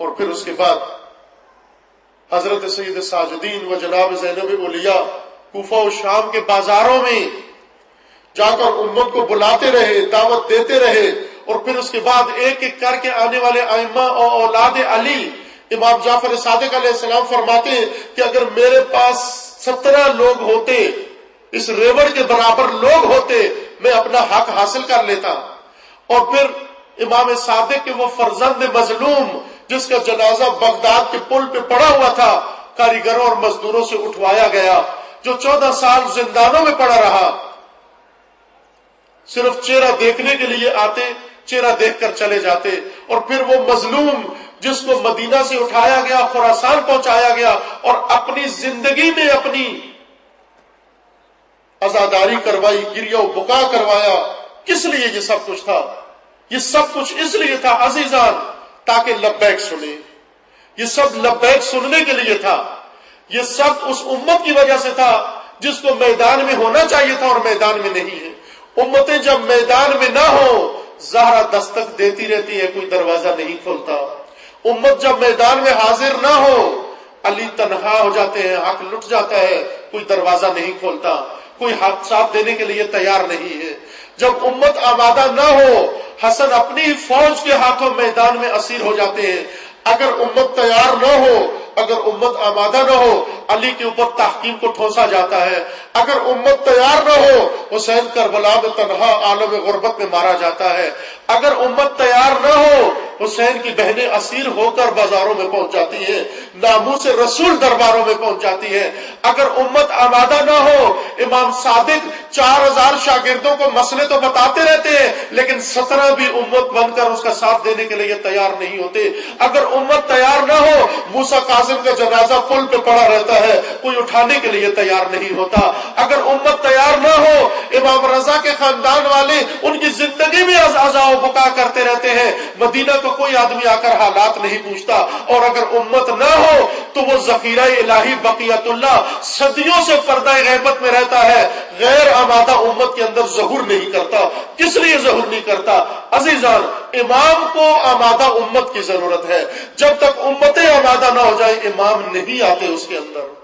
اور پھر اس کے بعد حضرت سید ساجدین و جناب زینب اولیاء کوفہ و شام کے بازاروں میں جا کر امت کو بلاتے رہے، دعوت دیتے رہے، اور پھر اس کے بعد ایک ایک کر کے آنے والے ائمہ اور اولاد علی، امام جعفر صادق علیہ السلام فرماتے ہیں کہ اگر میرے پاس 17 لوگ ہوتے، اس ریوڑ کے برابر لوگ ہوتے، میں اپنا حق حاصل کر لیتا۔ اور پھر امام صادق کے وہ فرزند مظلوم جس کا جنازہ بغداد کے پل پہ پڑا ہوا تھا، کاریگروں اور مزدوروں سے اٹھوایا گیا، جو 14 سال زندانوں میں پڑا رہا، صرف چہرہ دیکھنے کے لیے آتے، چہرہ دیکھ کر چلے جاتے، اور پھر وہ مظلوم جس کو مدینہ سے اٹھایا گیا، خراسان پہنچایا گیا، اور اپنی زندگی میں اپنی عزاداری کروائی، گریہ و بکا کروایا۔ کس لیے یہ سب کچھ تھا؟ یہ سب کچھ اس لیے تھا عزیزان تاکہ لبیک سنے، یہ سب لبیک سننے کے لیے تھا، یہ سب اس امت کی وجہ سے تھا جس کو میدان میں ہونا چاہیے تھا اور میدان میں نہیں ہے۔ امتیں جب میدان میں نہ ہو، زہرا دستک دیتی رہتی ہے، کوئی دروازہ نہیں کھولتا۔ امت جب میدان میں حاضر نہ ہو، علی تنہا ہو جاتے ہیں، حق لٹ جاتا ہے، کوئی دروازہ نہیں کھولتا، کوئی ہاتھ ساتھ دینے کے لیے تیار نہیں ہے۔ جب امت آمادہ نہ ہو، حسن اپنی فوج کے ہاتھوں میدان میں اسیر ہو جاتے ہیں۔ اگر امت تیار نہ ہو، اگر امت آمادہ نہ ہو، علی کے اوپر تحکیم کو ٹھونسا جاتا ہے۔ اگر امت تیار نہ ہو، حسین کربلا میں تنہا عالم غربت میں مارا جاتا ہے۔ اگر امت تیار نہ ہو، حسین کی بہنیں اسیر ہو کر بازاروں میں پہنچ جاتی ہیں، ناموس رسول درباروں میں پہنچ جاتی ہے۔ اگر امت آمادہ نہ ہو، امام صادق 4000 شاگردوں کو مسئلے تو بتاتے رہتے ہیں، لیکن 17 بھی امت بن کر اس کا ساتھ دینے کے لیے تیار نہیں ہوتے۔ اگر امت تیار نہ ہو، موسیٰ کاظم کا جنازہ پل پہ پڑا رہتا ہے، کوئی اٹھانے کے لیے تیار نہیں ہوتا۔ اگر امت تیار نہ ہو، امام رضا کے خاندان والے ان کی زندگی میں عزا و بکا کرتے رہتے ہیں، مدینہ کو کوئی آدمی آ کر حالات نہیں پوچھتا۔ اور اگر امت نہ ہو تو وہ ذخیرہ الہی بقیت اللہ صدیوں سے پردہ غیبت میں رہتا ہے، غیر آمادہ امت کے اندر ظہور نہیں کرتا۔ کس لیے ظہور نہیں کرتا؟ عزیزان، امام کو آمادہ امت کی ضرورت ہے۔ جب تک امتیں آمادہ نہ ہو جائیں، امام نہیں آتے اس کے اندر۔